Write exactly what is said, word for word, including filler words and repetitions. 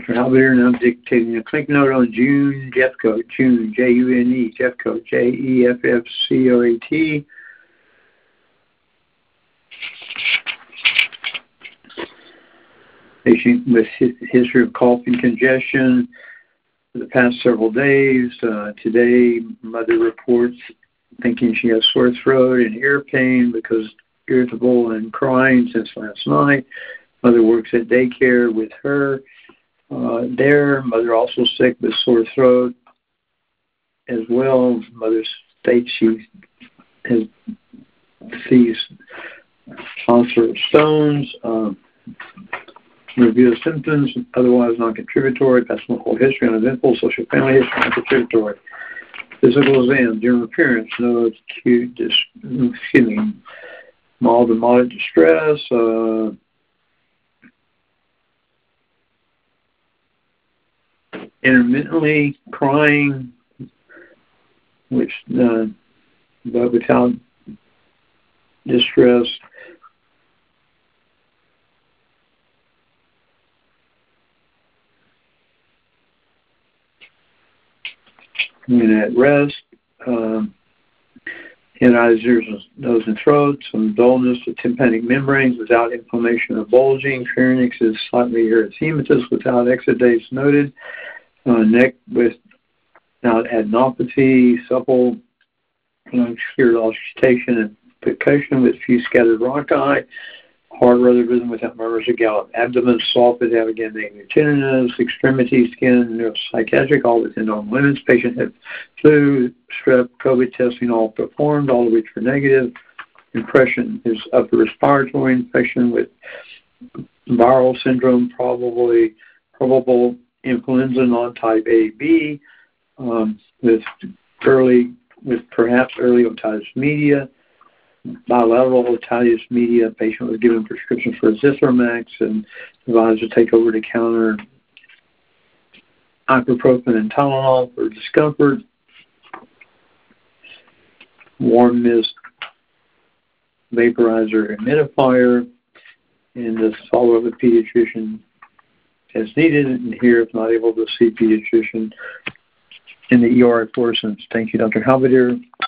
Doctor Halbert, and I'm dictating a clinic note on June Jeffcoat, June, J U N E, Jeffcoat, J E F F C O A T. Patient with history of cough and congestion for the past several days. Uh, today, mother reports thinking she has sore throat and ear pain because irritable and crying since last night. Mother works at daycare with her. Uh, there, mother also sick with sore throat as well. Mother states she has sees tonsillar stones. Um, review of symptoms, otherwise non-contributory. Past medical history, uneventful. Social family history, non-contributory. Physical exam, general appearance, no acute, dis- excuse me, mild to moderate distress. Uh, intermittently crying, which uh, but without distress. And at rest, um, and eyes, ears, nose, and throat, some dullness to tympanic membranes without inflammation or bulging. Pharynx is slightly erythematous without exudates noted. Uh, neck without adenopathy, supple, clear auscultation and percussion with few scattered rhonchi. Hard rudder rhythm without murmurs or gallop. Abdomen soft without again being tenderness. Extremity, skin, neuropsychiatric, all within normal limits. Patient had flu, strep, COVID testing all performed, all of which were negative. Impression is upper respiratory infection with viral syndrome, probably probable influenza non-type A B, um, with early, with perhaps early otitis media. Bilateral otitis media. Patient was given prescription for Zithromax and advised to take over the counter ibuprofen and Tylenol for discomfort. Warm mist vaporizer humidifier, and just follow up with pediatrician as needed. And here, if not able to see pediatrician in the E R at Florissant. Thank you, Doctor Halbert.